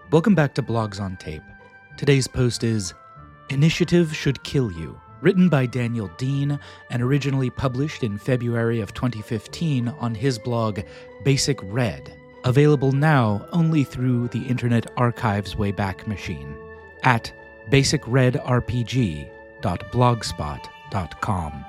Welcome back to Blogs on Tape. Today's post is Initiative Should Kill You, written by Daniel Dean and originally published in February of 2015 on his blog Basic Red, available now only through the Internet Archive's Wayback Machine at basicredrpg.blogspot.com.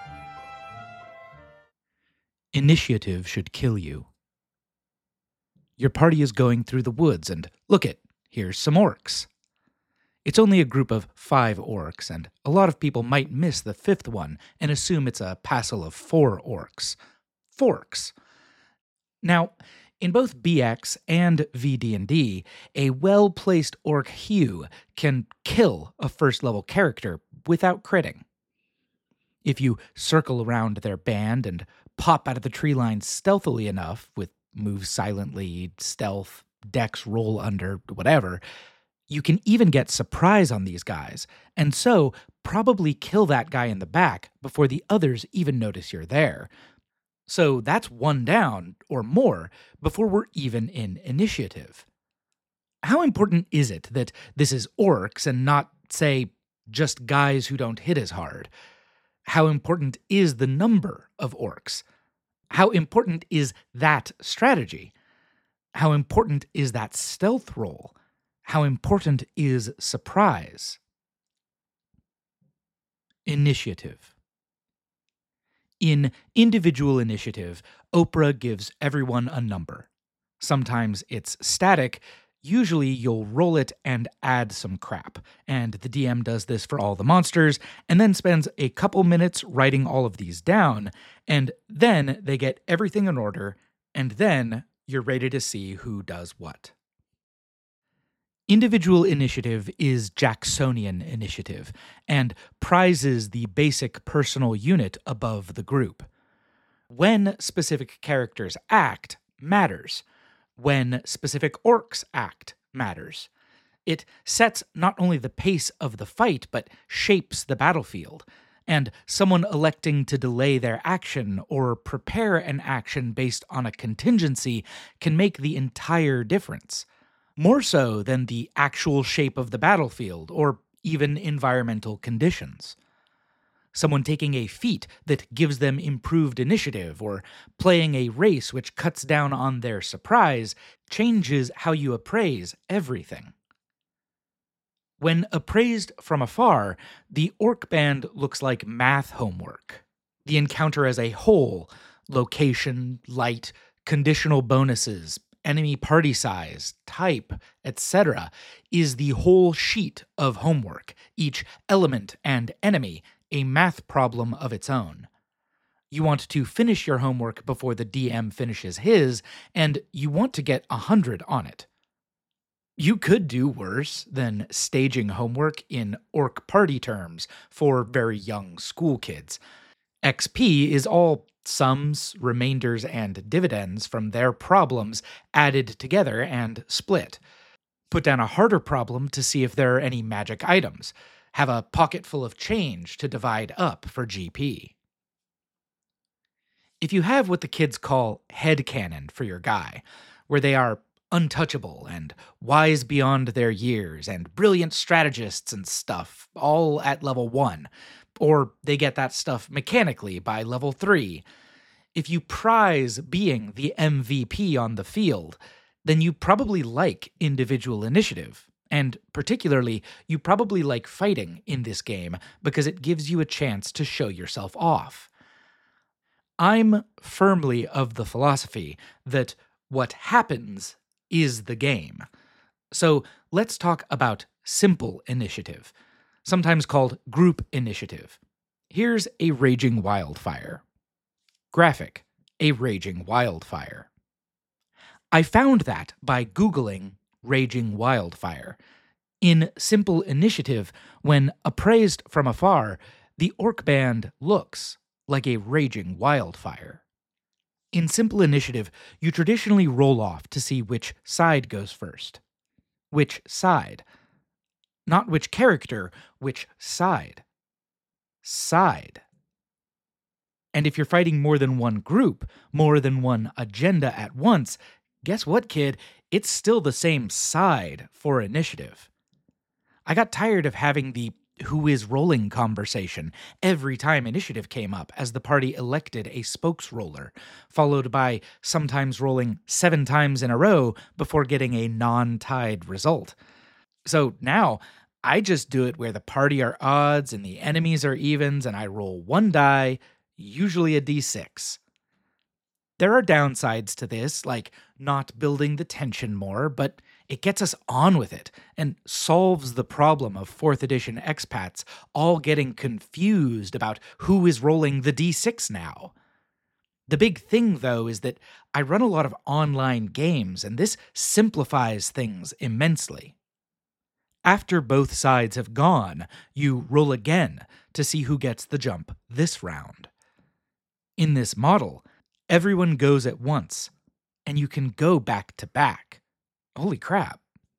Initiative should kill you. Your party is going through the woods, and look it, here's some orcs. It's only a group of 5 orcs, and a lot of people might miss the 5th one and assume it's a passel of 4 orcs. Forks. Now, in both BX and VD&D, a well-placed orc hue can kill a first-level character without critting. If you circle around their band and pop out of the tree line stealthily enough, with move silently, stealth, dex roll under, whatever, you can even get surprise on these guys, and so probably kill that guy in the back before the others even notice you're there. So that's 1 down, or more, before we're even in initiative. How important is it that this is orcs and not, say, just guys who don't hit as hard? How important is the number of orcs? How important is that strategy? How important is that stealth roll? How important is surprise? Initiative. In individual initiative, Oprah gives everyone a number. Sometimes it's static. Usually you'll roll it and add some crap, and the DM does this for all the monsters, and then spends a couple minutes writing all of these down, and then they get everything in order, and then you're ready to see who does what. Individual initiative is Jacksonian initiative, and prizes the basic personal unit above the group. When specific characters act matters. When specific orcs act matters. It sets not only the pace of the fight, but shapes the battlefield. And someone electing to delay their action or prepare an action based on a contingency can make the entire difference. More so than the actual shape of the battlefield or even environmental conditions. Someone taking a feat that gives them improved initiative or playing a race which cuts down on their surprise changes how you appraise everything. When appraised from afar, the orc band looks like math homework. The encounter as a whole, location, light, conditional bonuses, enemy party size, type, etc., is the whole sheet of homework, each element and enemy a math problem of its own. You want to finish your homework before the DM finishes his, and you want to get 100 on it. You could do worse than staging homework in orc party terms for very young school kids. XP is all sums, remainders, and dividends from their problems added together and split. Put down a harder problem to see if there are any magic items. Have a pocket full of change to divide up for GP. If you have what the kids call headcanon for your guy, where they are untouchable and wise beyond their years and brilliant strategists and stuff, all at level 1, or they get that stuff mechanically by level 3, if you prize being the MVP on the field, then you probably like individual initiative. And particularly, you probably like fighting in this game because it gives you a chance to show yourself off. I'm firmly of the philosophy that what happens is the game. So let's talk about simple initiative, sometimes called group initiative. Here's a raging wildfire. Graphic, a raging wildfire. I found that by Googling raging wildfire. In simple initiative, when appraised from afar, the orc band looks like a raging wildfire. In simple initiative, you traditionally roll off to see which side goes first. Which side? Not which character, which side. Side. And if you're fighting more than one group, more than one agenda at once, guess what, kid? it's still the same side for initiative. I got tired of having the who is rolling conversation every time initiative came up as the party elected a spokesroller, followed by sometimes rolling 7 times in a row before getting a non-tied result. So now I just do it where the party are odds and the enemies are evens, and I roll 1 die, usually a d6. There are downsides to this, like not building the tension more, but it gets us on with it and solves the problem of 4th edition expats all getting confused about who is rolling the d6 now. The big thing, though, is that I run a lot of online games, and this simplifies things immensely. After both sides have gone, you roll again to see who gets the jump this round. In this model, everyone goes at once, and you can go back to back. Holy crap.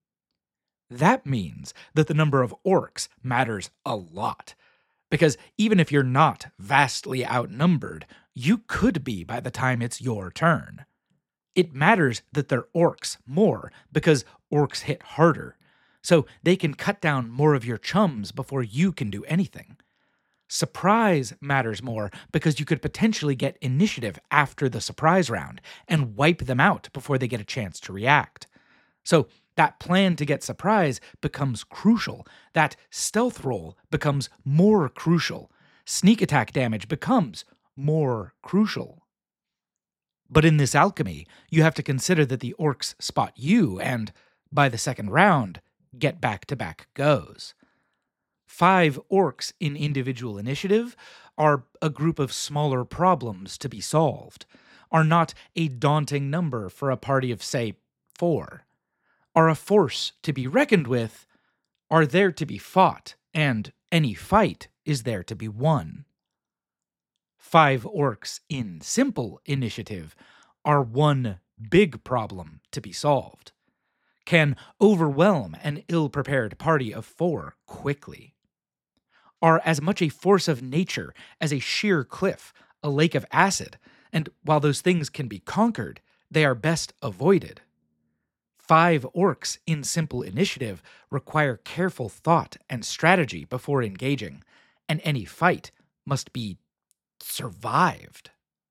That means that the number of orcs matters a lot, because even if you're not vastly outnumbered, you could be by the time it's your turn. It matters that they're orcs more, because orcs hit harder, so they can cut down more of your chums before you can do anything. Surprise matters more because you could potentially get initiative after the surprise round and wipe them out before they get a chance to react. So that plan to get surprise becomes crucial. That stealth roll becomes more crucial. Sneak attack damage becomes more crucial. But in this alchemy, you have to consider that the orcs spot you and, by the second round, get back-to-back goes. 5 orcs in individual initiative are a group of smaller problems to be solved, are not a daunting number for a party of, say, 4, are a force to be reckoned with, are there to be fought, and any fight is there to be won. 5 orcs in simple initiative are one big problem to be solved, can overwhelm an ill-prepared party of 4 quickly, are as much a force of nature as a sheer cliff, a lake of acid, and while those things can be conquered, they are best avoided. 5 orcs in simple initiative require careful thought and strategy before engaging, and any fight must be survived.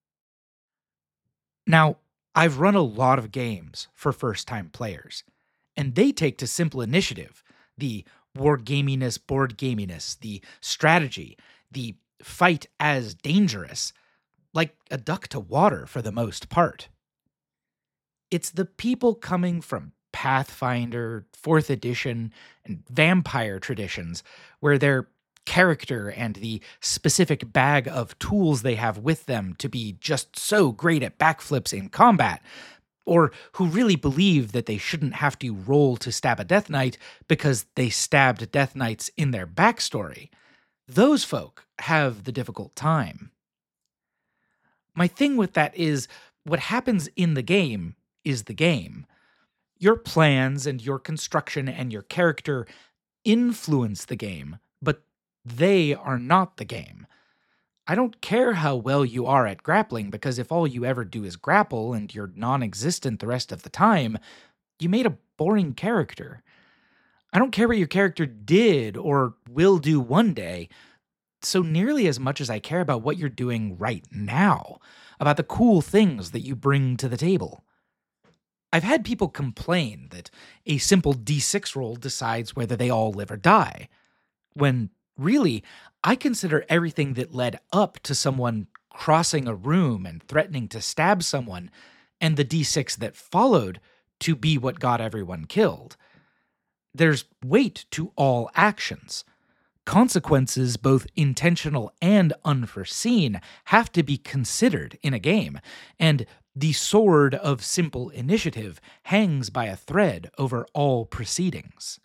Now, I've run a lot of games for first-time players, and they take to simple initiative, the wargaminess, board gaminess, the strategy, the fight as dangerous, like a duck to water for the most part. It's the people coming from Pathfinder, 4th edition, and vampire traditions where their character and the specific bag of tools they have with them to be just so great at backflips in combat, or who really believe that they shouldn't have to roll to stab a Death Knight because they stabbed Death Knights in their backstory. Those folk have the difficult time. My thing with that is, what happens in the game is the game. Your plans and your construction and your character influence the game, but they are not the game. I don't care how well you are at grappling, because if all you ever do is grapple and you're non-existent the rest of the time, you made a boring character. I don't care what your character did or will do one day, so nearly as much as I care about what you're doing right now, about the cool things that you bring to the table. I've had people complain that a simple d6 roll decides whether they all live or die, when really, I consider everything that led up to someone crossing a room and threatening to stab someone, and the d6 that followed, to be what got everyone killed. There's weight to all actions. Consequences, both intentional and unforeseen, have to be considered in a game, and the sword of simple initiative hangs by a thread over all proceedings.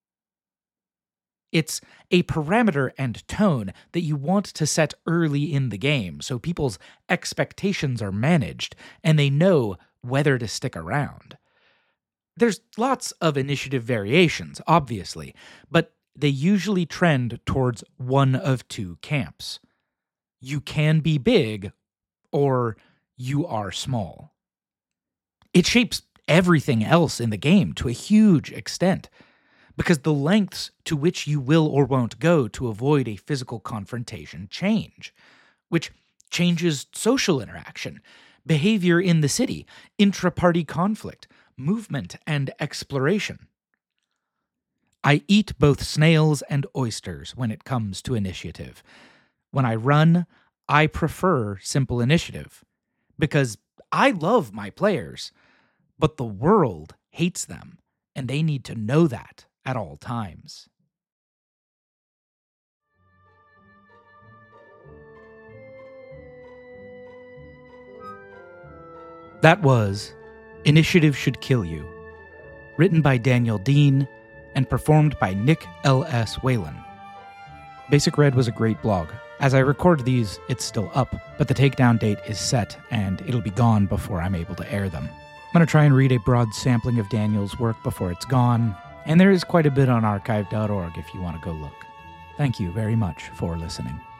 It's a parameter and tone that you want to set early in the game so people's expectations are managed and they know whether to stick around. There's lots of initiative variations, obviously, but they usually trend towards one of 2 camps. You can be big, or you are small. It shapes everything else in the game to a huge extent, because the lengths to which you will or won't go to avoid a physical confrontation change, which changes social interaction, behavior in the city, intra-party conflict, movement, and exploration. I eat both snails and oysters when it comes to initiative. When I run, I prefer simple initiative, because I love my players, but the world hates them, and they need to know that at all times. That was Initiative Should Kill You, written by Daniel Dean and performed by Nick L.S. Whalen. Basic Red was a great blog. As I record these, it's still up, but the takedown date is set, and it'll be gone before I'm able to air them. I'm going to try and read a broad sampling of Daniel's work before it's gone, and there is quite a bit on archive.org if you want to go look. Thank you very much for listening.